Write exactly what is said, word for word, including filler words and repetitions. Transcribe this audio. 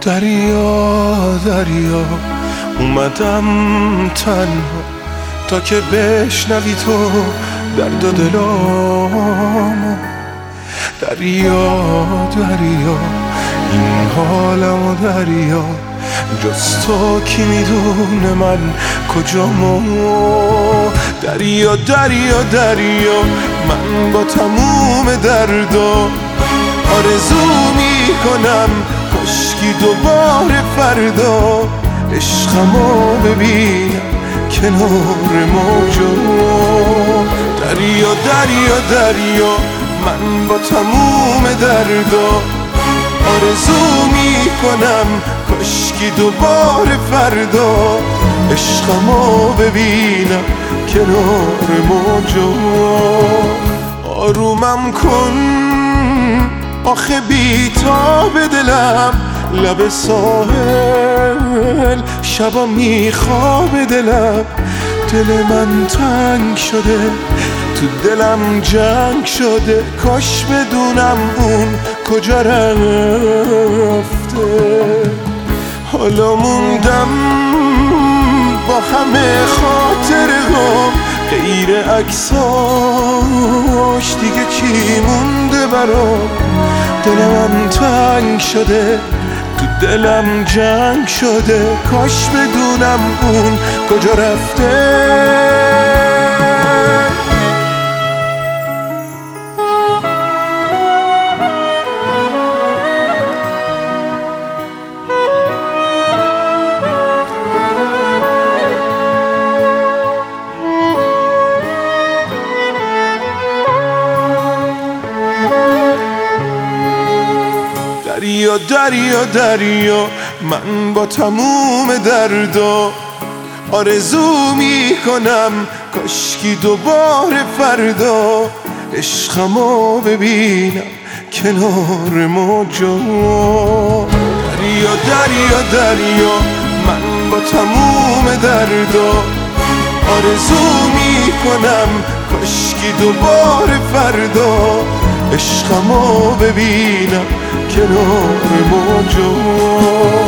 دریا دریا اومدم تنها تا که بشنوی تو درد و دلامو. دریا دریا این حالمو دریا، جز تو کی میدونه من کجامو. دریا دریا دریا من با تموم دردا آرزو میکنم کاشکی دوباره فردا عشقمو ببینم کنار موجا. دریا دریا دریا من با تموم دردا آرزو میکنم کاشکی دوباره فردا عشقمو ببینم کنار موجا. آرومم کن آخه بی‌تاب دلم لب ساحل شبا میخواب دلم. دل من تنگ شده تو دلم جنگ شده، کاش بدونم اون کجا رفته. حالا موندم با همه خاطرهام غیر عکساش دیگه چی مونده برام. دل من تنگ شده تو دلم جنگ شده، کاش بدونم اون کجا رفته. دریا دریا دریا من با تموم دردا آرزو میکنم کاشکی دوباره فردا عشقمو ببینم کنار موجا. دریا دریا دریا من با تموم دردا آرزو میکنم کاشکی دوباره فردا عشقمو ببینم کنار موجا.